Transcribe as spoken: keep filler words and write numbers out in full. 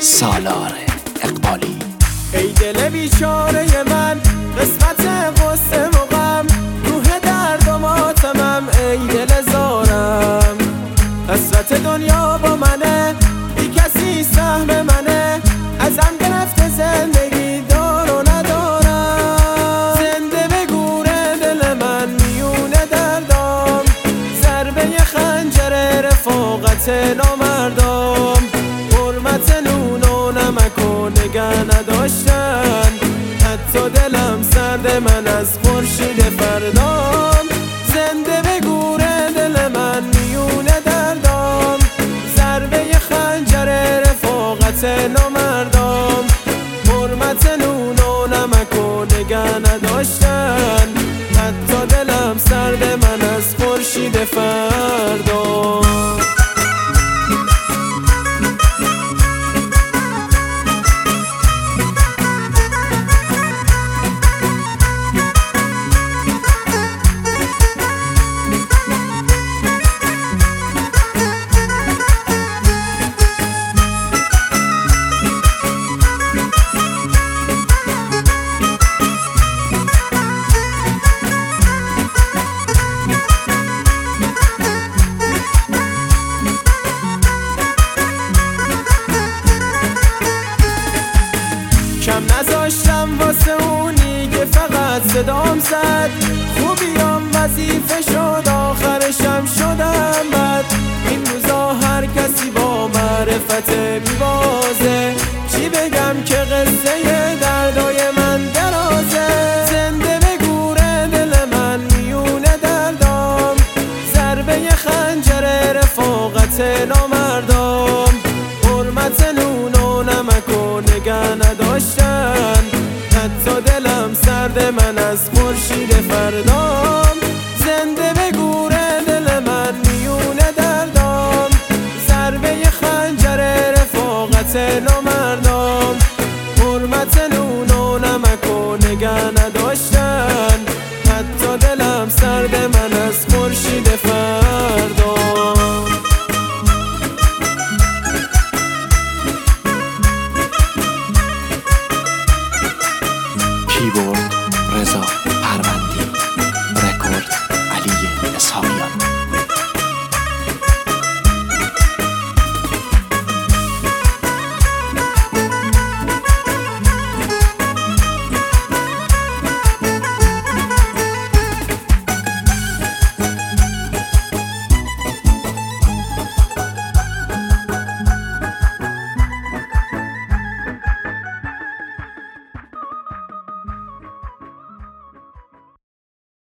سالار اقبالی. ای دل بیچاره من، قسمت غصه و غم، روح درد و ماتمم، ای دل زارم. حسرت دنیا با منه، بی کسی سهم منه، ازم گرفته زندگی دار و ندارم. زنده به گوره دل من میونه دردام، ضربه خنجر رفاقت نامردام. حرمت نون و نمک و نگه نداشتن، حتی دلم سرد من از خورشید فردام. زنده به گوره دل من میونه دردام، ضربه خنجر رفاقت نامردام. حرمت نون و نمک و نگه نداشتن، حتی دلم سرد من از خورشید فردام. کم نذاشتم واسه اونی که فقط صدام زد، خوبیام وظیفه شد آخرشم شدم بد. این روزا هر کسی با معرفت میبازه، چی بگم که قصه دردای من درازه. زنده به گوره دل من میونه دردام، ضربه خنجر رفاقت نامردام. حرمت نون و نمک و نگه نداشتن، حتی دلم سرد من از خورشید فردام. زنده به گوره دل من میونه دردام، ضربه خنجر رفاقت نامردام.